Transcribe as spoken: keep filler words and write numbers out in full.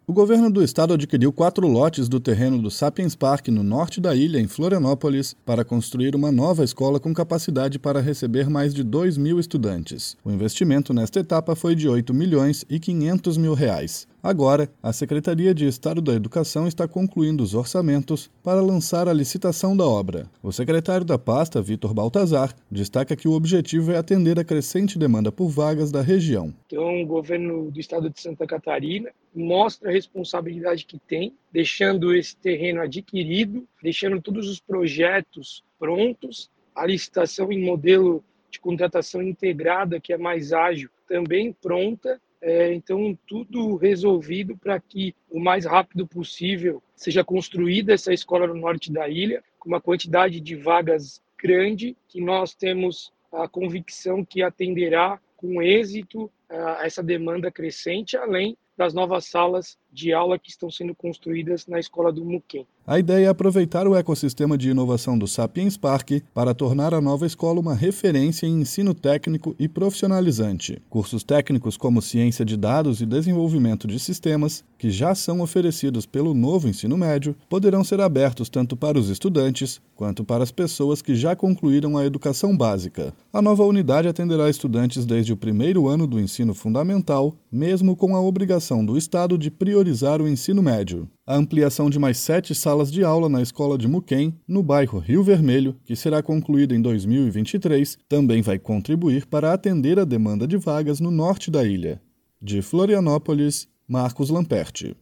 O governo do estado adquiriu quatro lotes do terreno do Sapiens Park, no norte da ilha, em Florianópolis, para construir uma nova escola com capacidade para receber mais de dois mil estudantes. O investimento nesta etapa foi de oito milhões e quinhentos mil reais. Agora, a Secretaria de Estado da Educação está concluindo os orçamentos para lançar a licitação da obra. O secretário da pasta, Vitor Baltazar, destaca que o objetivo é atender a crescente demanda por vagas da região. Então, o governo do estado de Santa Catarina mostra a responsabilidade que tem, deixando esse terreno adquirido, deixando todos os projetos prontos, a licitação em modelo de contratação integrada, que é mais ágil, também pronta. É, então, tudo resolvido para que o mais rápido possível seja construída essa escola no norte da ilha, com uma quantidade de vagas grande, que nós temos a convicção que atenderá com êxito a essa demanda crescente, além das novas salas de aula que estão sendo construídas na escola do Muquem. A ideia é aproveitar o ecossistema de inovação do Sapiens Park para tornar a nova escola uma referência em ensino técnico e profissionalizante. Cursos técnicos como ciência de dados e desenvolvimento de sistemas, que já são oferecidos pelo novo ensino médio, poderão ser abertos tanto para os estudantes quanto para as pessoas que já concluíram a educação básica. A nova unidade atenderá estudantes desde o primeiro ano do ensino fundamental, mesmo com a obrigação do Estado de priorizar o ensino médio. A ampliação de mais sete salas de aula na escola de Muquem, no bairro Rio Vermelho, que será concluída em dois mil e vinte e três, também vai contribuir para atender a demanda de vagas no norte da ilha. De Florianópolis, Marcos Lamperti.